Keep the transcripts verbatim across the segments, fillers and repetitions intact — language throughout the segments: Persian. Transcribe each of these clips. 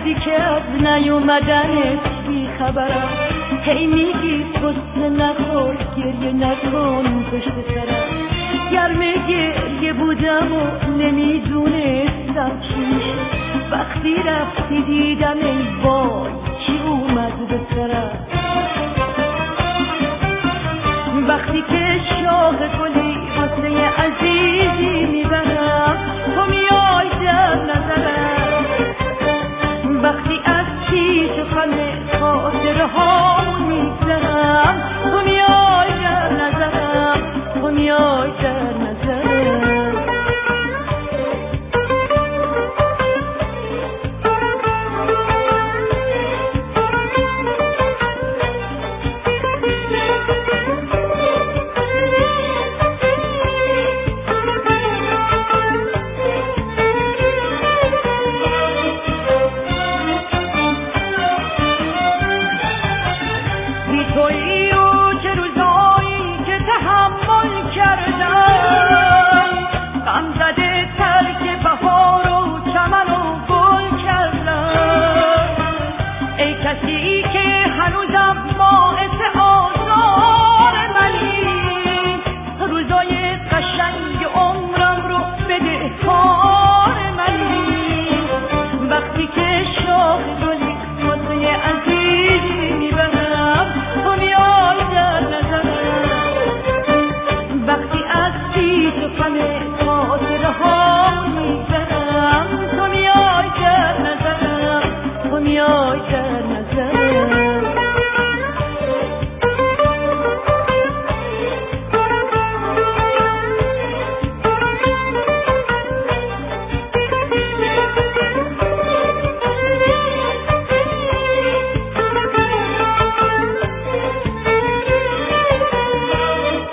وقتی که از نیومدنت بی خبرم، هی میگی غصه نخور گریه نکن پشت سرم. گرم گریه بودم و نمیدونستم چی میشه، وقتی رفتی دیدم ای وای کی اومد به سرم. وقتی که شاخ گلی واسه عزیزی میبرم، تو میای در نظرم. وقتی از پیش خم خاطره ها میگذرم، تو میای در نظرم، تو میای در نظرم.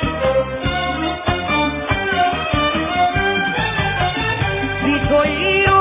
تویی